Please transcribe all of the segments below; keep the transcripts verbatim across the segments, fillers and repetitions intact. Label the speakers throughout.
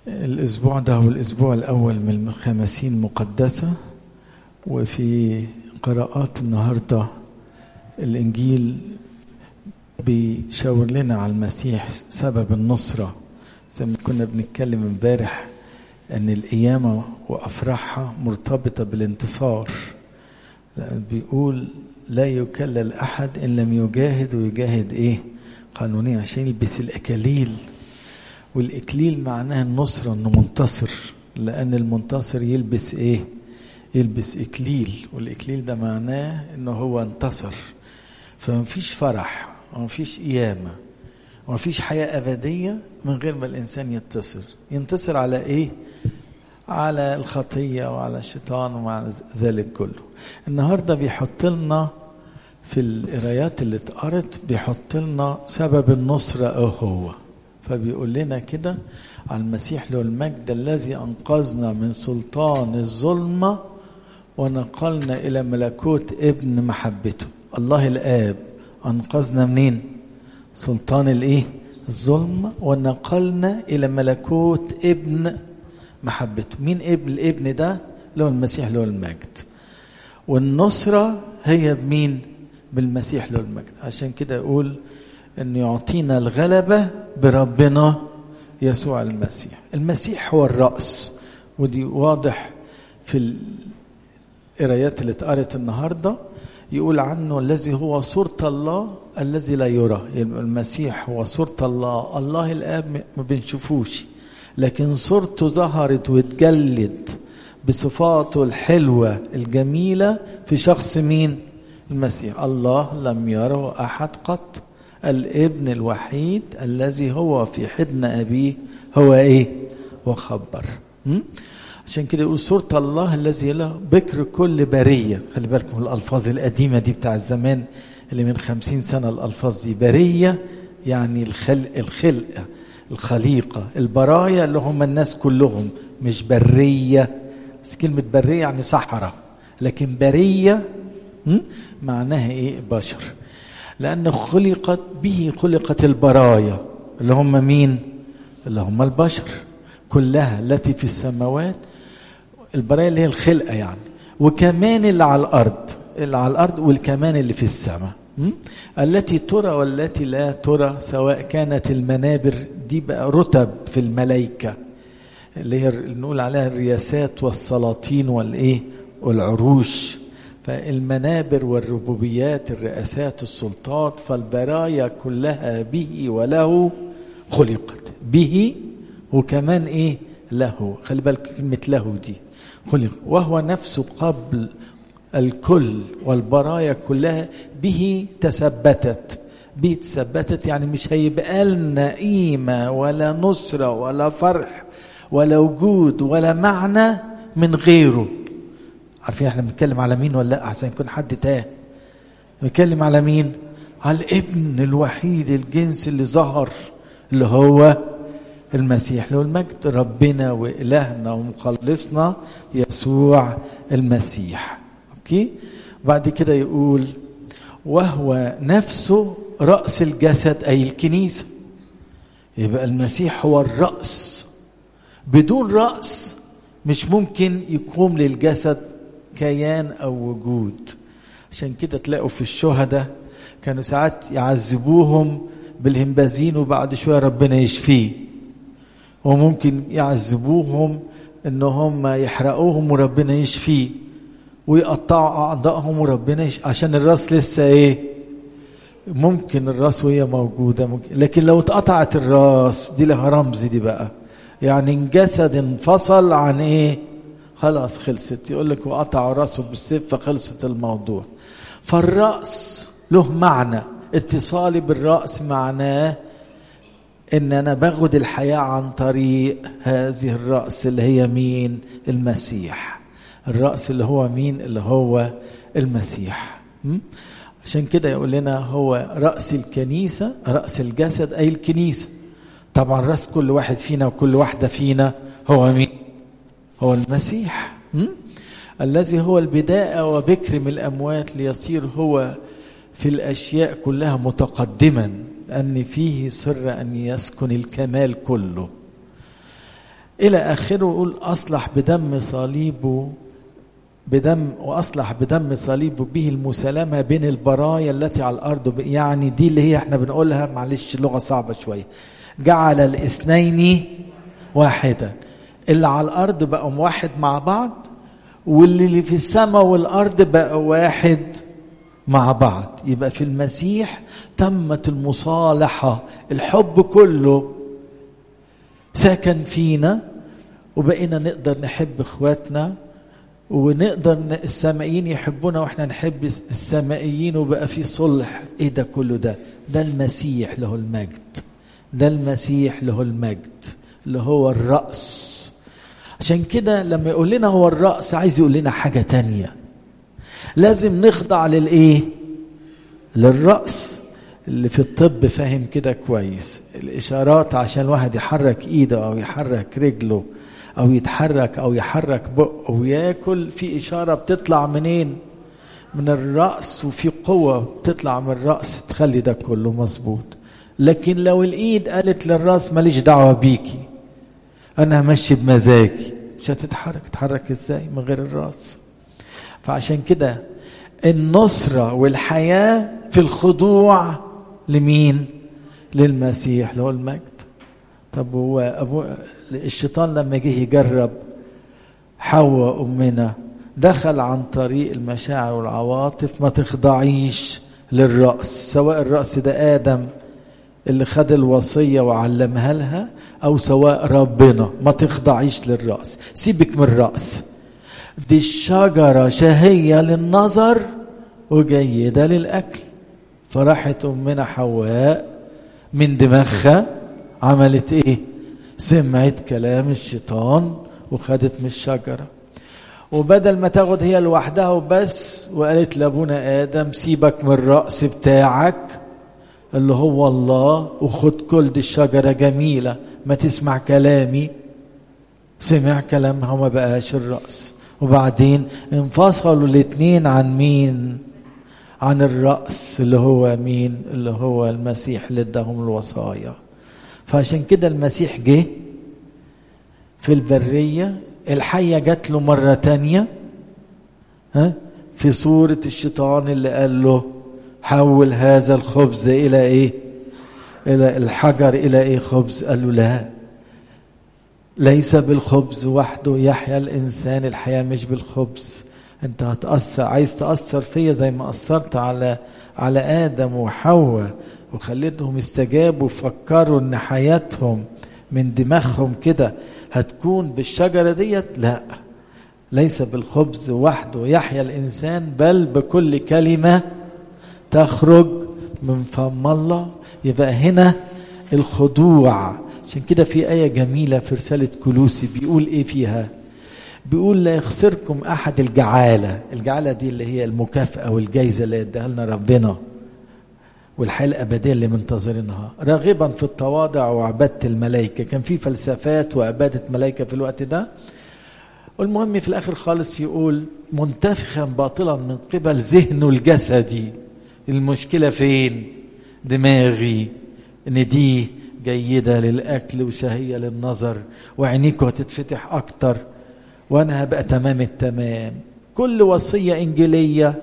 Speaker 1: الأسبوع ده هو الأسبوع الأول من الخمسين مقدسة، وفي قراءات النهاردة الإنجيل بيشاور لنا على المسيح سبب النصرة. زي ما كنا بنتكلم امبارح أن القيامة وأفراحها مرتبطة بالانتصار، بيقول لا يكلل أحد إن لم يجاهد، ويجاهد إيه قانونيا عشان يلبس الأكاليل. والإكليل معناه النصرة، أنه منتصر، لأن المنتصر يلبس إيه؟ يلبس إكليل، والإكليل ده معناه أنه هو انتصر. فمفيش فرح ومفيش قيامة ومفيش حياة أبدية من غير ما الإنسان ينتصر. ينتصر على إيه؟ على الخطية وعلى الشيطان وعلى ذلك كله. النهاردة بيحط لنا في القرايات اللي اتقرت بيحط لنا سبب النصرة أو هو، فبيقول لنا كده على المسيح له المجد الذي أنقذنا من سلطان الظلمة ونقلنا إلى ملكوت ابن محبته. الله الآب أنقذنا منين؟ سلطان الإيه؟ الظلمة، ونقلنا إلى ملكوت ابن محبته. مين ابن؟ الابن ده له المسيح له المجد. والنصرة هي بمين؟ بالمسيح له المجد. عشان كده يقول أن يعطينا الغلبة بربنا يسوع المسيح. المسيح هو الرأس، ودي واضح في القرايات اللي اتقرت النهاردة. يقول عنه الذي هو صورة الله الذي لا يرى. المسيح هو صورة الله، الله الآب ما بنشوفوش، لكن صورته ظهرت واتجلد بصفاته الحلوة الجميلة في شخص مين؟ المسيح. الله لم يره أحد قط، الابن الوحيد الذي هو في حضن أبيه هو إيه؟ وخبر. م? عشان كده يقول صورة الله الذي له بكر كل برية. خلي بالكم الألفاظ القديمة دي بتاع الزمان اللي من خمسين سنة. الألفاظ دي برية يعني الخلق، الخلقة، الخليقة، البرايا اللي هم الناس كلهم، مش برية. بس كلمة برية يعني صحراء، لكن برية م? معناها إيه؟ بشر. لأن خلقت به خلقت البرايا اللي هم مين؟ اللي هم البشر كلها التي في السماوات. البرايا اللي هي الخلقة يعني، وكمان اللي على الأرض، اللي على الأرض والكمان اللي في السماء، التي ترى والتي لا ترى، سواء كانت المنابر دي بقى رتب في الملائكة اللي هي نقول عليها الرياسات والسلاطين والإيه والعروش. فالمنابر والربوبيات، الرئاسات، السلطات، فالبرايا كلها به وله خلقت. به وكمان ايه؟ له. خلي بالك كلمة له دي خلق، وهو نفسه قبل الكل، والبرايا كلها به تثبتت. به تثبتت يعني مش هيبقى لنا قيمة ولا نصرة ولا فرح ولا وجود ولا معنى من غيره. عارفين احنا بنتكلم على مين ولا لا؟ عشان يكون حد تاه. بنتكلم على مين؟ على الابن الوحيد الجنس اللي ظهر، اللي هو المسيح له المجد، ربنا وإلهنا ومخلصنا يسوع المسيح. اوكي؟ بعد كده يقول وهو نفسه رأس الجسد أي الكنيسة. يبقى المسيح هو الرأس. بدون رأس مش ممكن يقوم للجسد كيان أو وجود. عشان كده تلاقوا في الشهداء كانوا ساعات يعذبوهم بالهمبازين وبعد شوية ربنا يشفيه، وممكن يعذبوهم انهم يحرقوهم وربنا يشفيه، ويقطعوا أعضائهم وربنا يشفيه، عشان الراس لسه ايه؟ ممكن الراس وهي موجودة ممكن، لكن لو اتقطعت الراس دي لها رمز دي بقى، يعني الجسد انفصل عن ايه؟ خلاص خلصت. يقول لك وقطعوا راسه بالسيف فخلصت الموضوع. فالرأس له معنى. اتصالي بالرأس معناه ان انا باخد الحياة عن طريق هذه الرأس اللي هي مين؟ المسيح. الرأس اللي هو مين؟ اللي هو المسيح. م? عشان كده يقول لنا هو رأس الكنيسة، رأس الجسد أي الكنيسة. طبعا رأس كل واحد فينا وكل واحدة فينا هو مين؟ هو المسيح. م? الذي هو البداية وبكر من الأموات ليصير هو في الأشياء كلها متقدما، لأن فيه سر أن يسكن الكمال كله. إلى آخره. يقول أصلح بدم صليبه بدم وأصلح بدم صليبه به المسالمة بين البرايا التي على الأرض. يعني دي اللي هي احنا بنقولها، معلش اللغة صعبة شوية، جعل الاثنين واحدا. اللي على الأرض بقوا واحد مع بعض، واللي في السماء والأرض بقوا واحد مع بعض. يبقى في المسيح تمت المصالحة، الحب كله ساكن فينا، وبقينا نقدر نحب اخواتنا، ونقدر السمائيين يحبونا واحنا نحب السمائيين، وبقى في صلح. ايه ده كله؟ ده ده المسيح له المجد، ده المسيح له المجد اللي هو الرأس. عشان كده لما يقول لنا هو الرأس، عايز يقول لنا حاجة تانية. لازم نخضع للايه؟ للرأس. اللي في الطب فاهم كده كويس، الإشارات عشان الواحد يحرك إيده أو يحرك رجله أو يتحرك أو يحرك بقه وياكل، في إشارة بتطلع منين؟ من الرأس، وفي قوة بتطلع من الرأس تخلي ده كله مظبوط. لكن لو الإيد قالت للرأس ماليش دعوة بيكي، أنا همشي بمزاجي، مش هتتحرك. تتحرك إزاي من غير الرأس؟ فعشان كده النصرة والحياة في الخضوع لمين؟ للمسيح له المجد. طب هو أبو الشيطان لما جه يجرب حواء أمنا، دخل عن طريق المشاعر والعواطف. ما تخضعيش للرأس، سواء الرأس ده آدم اللي خد الوصية وعلمها لها، أو سواء ربنا. ما تخضعيش للرأس، سيبك من الرأس. دي الشجرة شهية للنظر وجيدة للأكل. فراحت أمنا حواء من دماغها عملت إيه؟ سمعت كلام الشيطان وخدت من الشجرة. وبدل ما تاخد هي لوحدها وبس، وقالت لابونا آدم سيبك من الرأس بتاعك اللي هو الله، وخد كل دي الشجرة جميلة، ما تسمع كلامي. سمع كلامها وما بقاش الرأس. وبعدين انفصلوا الاثنين عن مين؟ عن الرأس اللي هو مين؟ اللي هو المسيح اللي اداهم الوصايا. فعشان كده المسيح جه في البرية، الحية جات له مرة تانية ها في صورة الشيطان اللي قال له حول هذا الخبز إلى إيه؟ إلى الحجر إلى إيه خبز؟ قال له لا، ليس بالخبز وحده يحيا الإنسان، الحياة مش بالخبز. أنت هتأثر، عايز تأثر فيا زي ما أثرت على على آدم وحواء وخليتهم استجابوا وفكروا إن حياتهم من دماغهم كده هتكون بالشجرة ديت. لا، ليس بالخبز وحده يحيا الإنسان، بل بكل كلمة تخرج من فم الله. يبقى هنا الخضوع. عشان كده في آية جميلة في رسالة كولوسي بيقول إيه فيها؟ بيقول لا يخسركم أحد الجعالة. الجعالة دي اللي هي المكافأة والجايزة اللي اداها لنا ربنا والحياة الأبدية اللي منتظرينها، راغبا في التواضع وعبادة الملائكة. كان في فلسفات وعبادة ملائكة في الوقت ده. والمهم في الآخر خالص يقول منتفخا باطلا من قبل ذهنه الجسدي. المشكلة فين؟ دماغي، إن دي جيدة للأكل وشهية للنظر وعينيكوا هتتفتح أكتر وأنا هبقى تمام التمام. كل وصية إنجيلية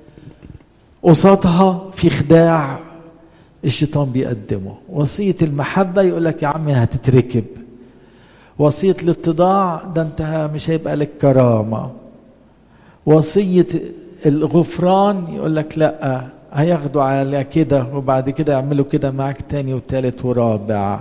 Speaker 1: قصادها في خداع الشيطان بيقدمه. وصية المحبة يقول لك يا عمي هتتركب. وصية الاتضاع ده انت مش هيبقى لك كرامة. وصية الغفران يقول لك لا، هياخدوا على كده وبعد كده يعملوا كده معك تاني وتالت ورابع.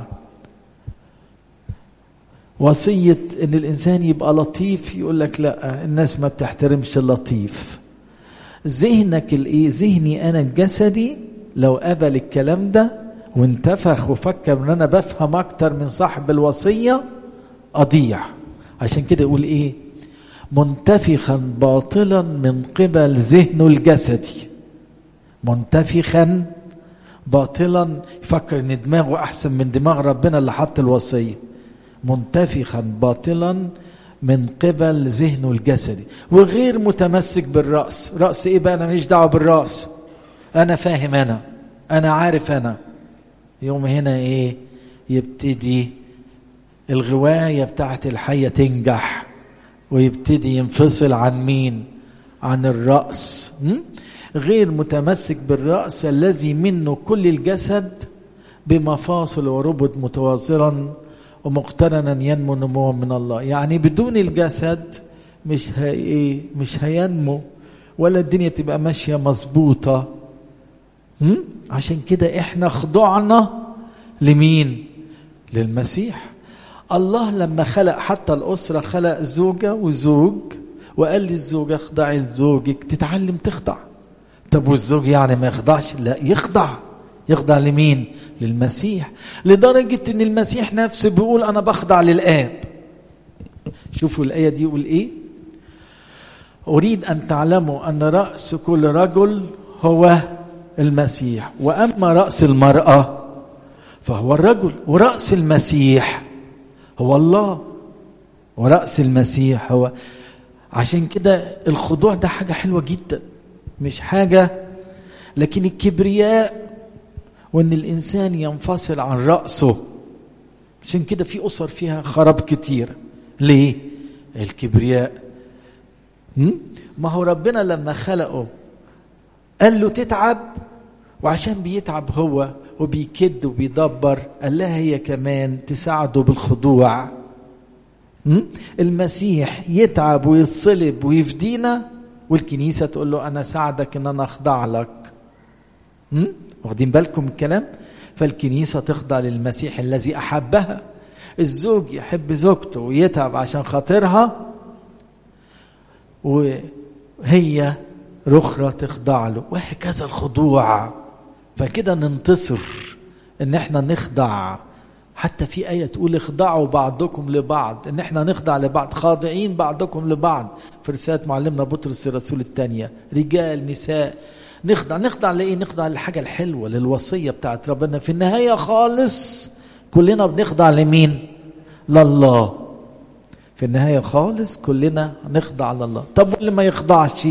Speaker 1: وصية ان الانسان يبقى لطيف يقول لك لا، الناس ما بتحترمش اللطيف. ذهنك الايه؟ ذهني انا الجسدي لو قبل الكلام ده وانتفخ وفكر ان انا بفهم اكتر من صاحب الوصية اضيع. عشان كده يقول ايه؟ منتفخا باطلا من قبل ذهنه الجسدي. منتفخا باطلا، يفكر ان دماغه احسن من دماغ ربنا اللي حط الوصية. منتفخا باطلا من قبل ذهنه الجسدي، وغير متمسك بالرأس. رأس ايه بقى؟ انا ماليش دعوه بالرأس، انا فاهم، انا انا عارف. انا يوم هنا ايه؟ يبتدي الغواية بتاعت الحية تنجح ويبتدي ينفصل عن مين؟ عن الرأس. غير متمسك بالرأس الذي منه كل الجسد بمفاصل وربط متواصلا ومقترنا ينمو نمو من الله. يعني بدون الجسد مش هي مش هينمو ولا الدنيا تبقى ماشية مظبوطة. عشان كده احنا خضعنا لمين؟ للمسيح. الله لما خلق حتى الأسرة خلق زوجة وزوج، وقال للزوجة اخضعي لزوجك تتعلم تخضع. طب والزوج يعني ما يخضعش؟ لا، يخضع. يخضع لمين؟ للمسيح. لدرجة ان المسيح نفسه بيقول انا بخضع للآب. شوفوا الآية دي يقول ايه؟ أريد أن تعلموا أن رأس كل رجل هو المسيح، وأما رأس المرأة فهو الرجل، ورأس المسيح هو الله، ورأس المسيح هو. عشان كده الخضوع ده حاجة حلوة جدا، مش حاجة. لكن الكبرياء وأن الإنسان ينفصل عن رأسه، عشان كده في أسر فيها خراب كتير. ليه؟ الكبرياء. ما هو ربنا لما خلقه قال له تتعب، وعشان بيتعب هو وبيكد وبيدبر قال لها هي كمان تساعده بالخضوع. المسيح يتعب ويتصلب ويفدينا، والكنيسة تقول له أنا ساعدك إن أنا أخضع لك. واخدين بالكم الكلام؟ فالكنيسة تخضع للمسيح الذي أحبها. الزوج يحب زوجته ويتعب عشان خاطرها، وهي رخرة تخضع له، وهكذا الخضوع. فكده ننتصر ان احنا نخضع. حتى في آية تقول اخضعوا بعضكم لبعض، ان احنا نخضع لبعض، خاضعين بعضكم لبعض. في رسالة معلمنا بطرس الرسول الثانية، رجال نساء نخضع. نخضع لإيه؟ نخضع للحاجة الحلوة، للوصية بتاعت ربنا. في النهاية خالص كلنا بنخضع لمين؟ لله. في النهاية خالص كلنا نخضع لله. طب واللي ما يخضعش،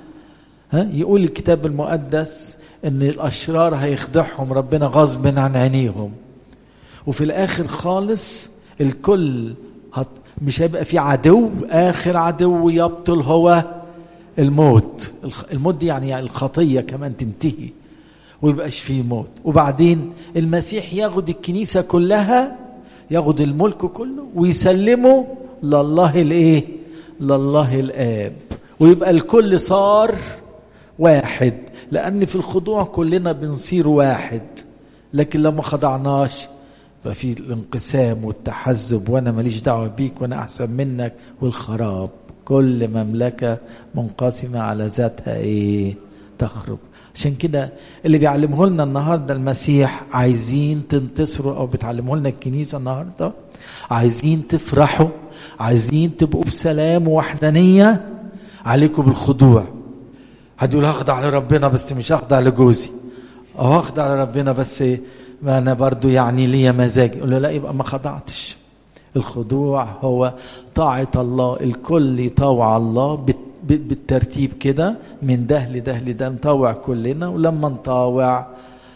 Speaker 1: ها؟ يقول الكتاب المقدس ان الاشرار هيخضعهم ربنا غصب عن عينيهم، وفي الاخر خالص الكل هت مش هيبقى في عدو. اخر عدو يبطل هو الموت. الموت دي يعني الخطية كمان تنتهي ويبقاش فيه موت. وبعدين المسيح ياخد الكنيسة كلها، ياخد الملك كله ويسلمه لله الايه؟ لله الآب، ويبقى الكل صار واحد. لأن في الخضوع كلنا بنصير واحد. لكن لما خضعناش ففي الانقسام والتحزب، وانا ماليش دعوة بيك وانا احسن منك، والخراب. كل مملكة منقسمة على ذاتها ايه؟ تخرب. عشان كده اللي بيعلمه لنا النهاردة المسيح، عايزين تنتصروا، او بتعلمه لنا الكنيسة النهاردة، عايزين تفرحوا، عايزين تبقوا بسلام ووحدانية، عليكم بالخضوع. هتقول هخضع لربنا بس مش هخضع لجوزي، او هخضع لربنا بس ما انا برضو يعني ليا مزاجي. يقول له لا، يبقى ما خضعتش. الخضوع هو طاعة الله. الكل يطوع الله بالترتيب كده، من ده لده لده، نطوع كلنا. ولما نطوع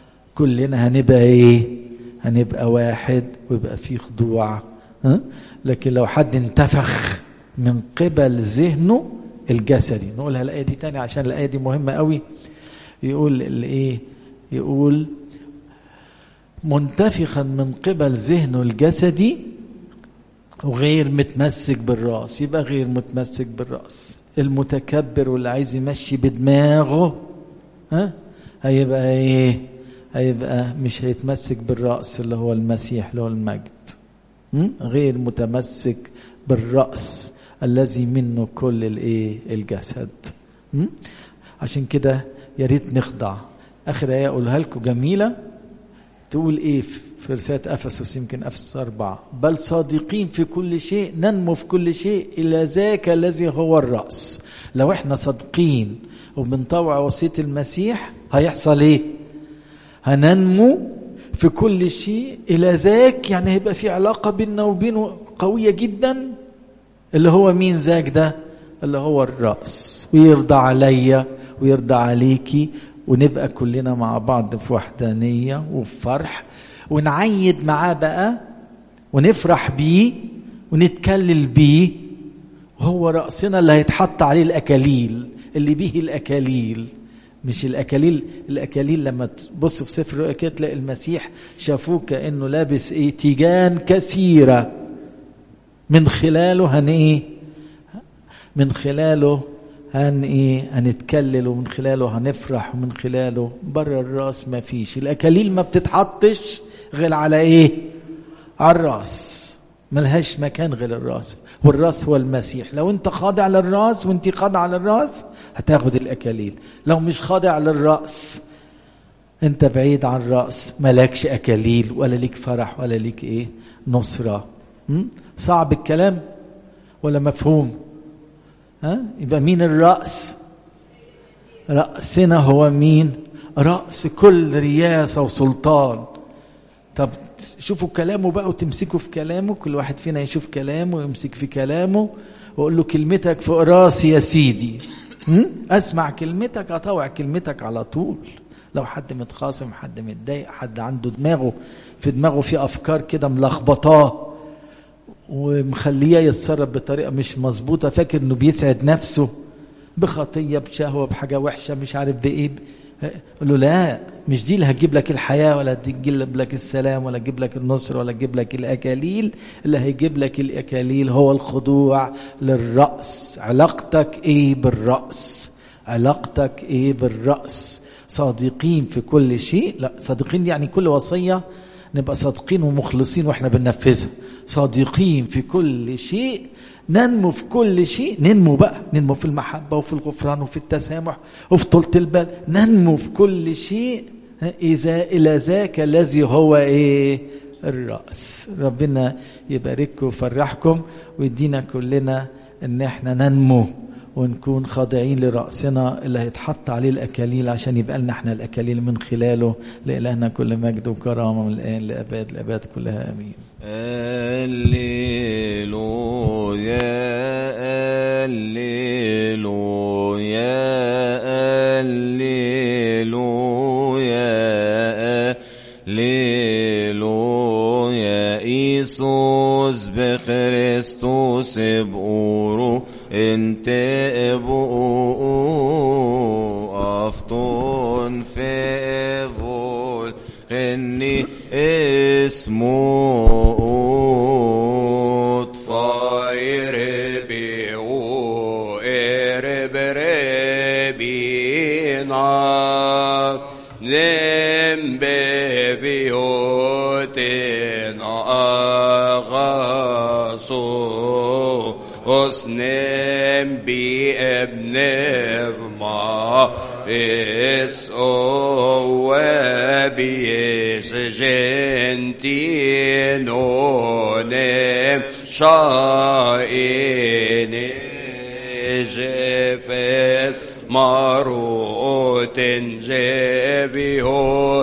Speaker 1: كلنا هنبقى ايه؟ هنبقى واحد، ويبقى فيه خضوع. ها؟ لكن لو حد انتفخ من قبل ذهنه الجسدي، نقولها الآية دي تاني عشان الآية دي مهمة قوي. يقول الايه؟ يقول منتفخا من قبل ذهنه الجسدي وغير متمسك بالرأس. يبقى غير متمسك بالرأس. المتكبر واللي عايز يمشي بدماغه، ها، هيبقى ايه؟ هيبقى مش هيتمسك بالرأس اللي هو المسيح، اللي هو المجد. غير متمسك بالرأس الذي منه كل الايه؟ الجسد. عشان كده يا ريت نخضع. اخر ايه اقولها لكم جميله، تقول ايه في رسالة افسس؟ يمكن افسس أربعة، بل صادقين في كل شيء ننمو في كل شيء الى ذاك الذي هو الرأس. لو احنا صادقين وبنطوع وصية المسيح هيحصل ايه؟ هننمو في كل شيء الى ذاك. يعني هيبقى في علاقة بيننا وبينه قوية جدا، اللي هو مين ذاك ده؟ اللي هو الرأس. ويرضى عليا ويرضى عليكي، ونبقى كلنا مع بعض في وحدانية وفي فرح، ونعيد معاه بقى ونفرح بيه ونتكلل بيه، وهو رأسنا اللي هيتحط عليه الأكاليل، اللي به الأكاليل. مش الأكاليل، الأكاليل لما تبص في سفر الرؤيا كده تلاقي المسيح شافوه كأنه لابس ايه تيجان كثيرة، من خلاله هن ايه من خلاله هن ايه هنتكلل، ومن خلاله هنفرح، ومن خلاله بره الراس ما فيش. الأكاليل ما بتتحطش غير على ايه؟ على الراس، ملهاش مكان غير الراس، والراس هو المسيح. لو انت خاضع للراس وانت خاضع للراس هتاخد الأكاليل. لو مش خاضع للراس انت بعيد عن الراس، ملكش أكاليل ولا ليك فرح ولا ليك ايه نصرة. م? صعب الكلام ولا مفهوم؟ ها؟ يبقى مين الرأس؟ رأسنا هو مين؟ رأس كل رياسة وسلطان. طب شوفوا كلامه بقى وتمسكوا في كلامه، كل واحد فينا يشوف كلامه ويمسك في كلامه وقول له كلمتك فوق راسي يا سيدي. اسمع كلمتك، اطوع كلمتك على طول. لو حد متخاصم، حد متضايق، حد عنده دماغه في دماغه في افكار كده ملخبطاه ومخليه يتصرف بطريقه مش مظبوطه، فاكر انه بيسعد نفسه بخطيه بشهوه بحاجه وحشه مش عارف بايه، قل له لا، مش دي اللي هتجيب لك الحياه ولا هتجيب لك السلام ولا هتجيب لك النصر ولا هتجيب لك الاكاليل. اللي هيجيب لك الاكاليل هو الخضوع للراس. علاقتك ايه بالراس؟ علاقتك ايه بالراس؟ صادقين في كل شيء. لا، صادقين يعني كل وصيه نبقى صادقين ومخلصين واحنا بننفذها. صادقين في كل شيء، ننمو في كل شيء. ننمو بقى، ننمو في المحبة وفي الغفران وفي التسامح وفي طولة البال. ننمو في كل شيء إذا إلى ذاك الذي هو إيه؟ الرأس. ربنا يبارككم ويفرحكم ويدينا كلنا إن احنا ننمو ونكون خاضعين لرأسنا اللي هيتحط عليه الأكاليل، عشان يبقى لنا احنا الأكاليل من خلاله. لإلهنا كل مجد وكرامة من الآن لأباد الأباد كلها آمين.
Speaker 2: هللويا هللويا هللويا هللويا. إيسوس بخريستوس بقورو انت ابو افتون في فول خني اسمو طفاير بيو اربر بينا لم ببيوتنا اغاصو اسنم بابن ما اس او بيس جنتينون شائن جفس ماروت جبيو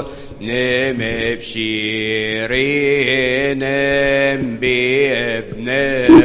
Speaker 2: نمبشيرين بابن